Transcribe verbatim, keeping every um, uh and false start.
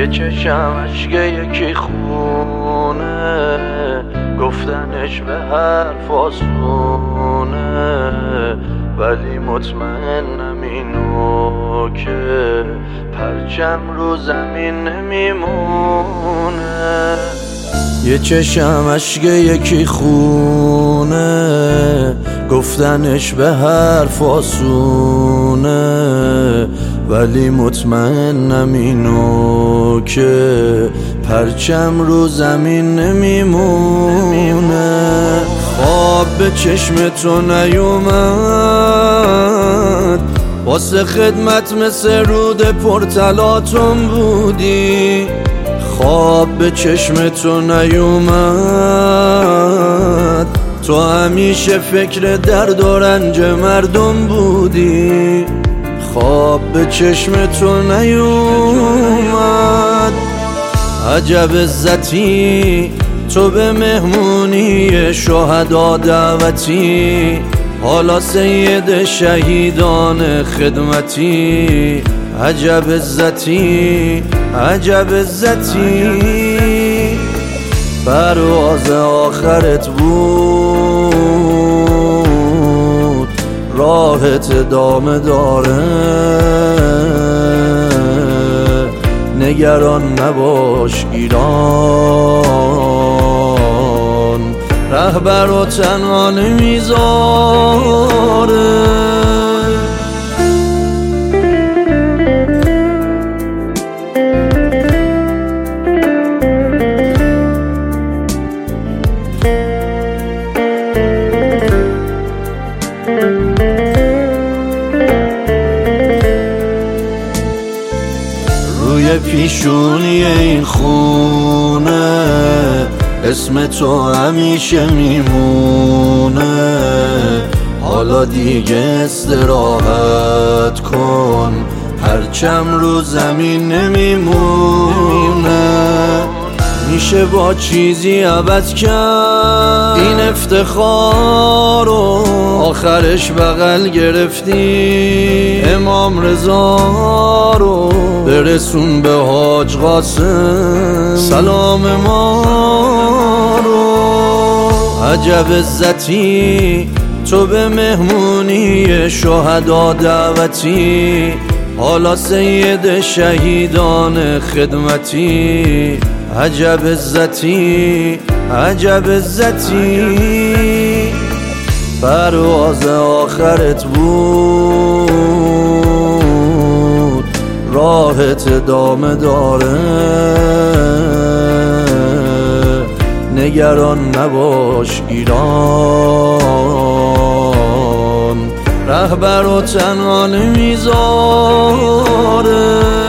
یه چشم اشک یکی خونه، گفتنش به حرف آسونه، ولی مطمئنم اینو که پرچم رو زمین نمیمونه. یه چشم اشک یکی خونه، گفتنش به حرف آسونه، ولی مطمئنم اینو که پرچم رو زمین نمیمونه. خواب به چشم تو نیومد، واسه خدمت مثل رود پرتلاتم بودی. خواب به چشم تو نیومد، تو همیشه فکر درد و رنج مردم بودی. خواب به چشم تو نیومد. عجب عزتی تو به مهمونی شهدا دعوتی، حالا سید شهیدان خدمتی. عجب عزتی عجب عزتی، پرواز آخرت بود، راحت ادامه داره. نگران نباش ایران، رهبر و تنها نمیذاره. روی پیشونی این خونه اسم تو همیشه میمونه. حالا دیگه استراحت کن، پرچم رو زمین نمیمونه. میشه با چیزی عوض کرد این افتخار رو، آخرش بغل گرفتی امام رضا رو. برسون به حاج قاسم سلام ما رو. عجب عزتی تو به مهمونی شهدا دعوتی، حالا سید شهیدان خدمتی. عجب عزتی عجب عزتی، پرواز آخرت بود، راحت ادامه داره. نگران نباش ایران، رهبر و تنها نمیذاره.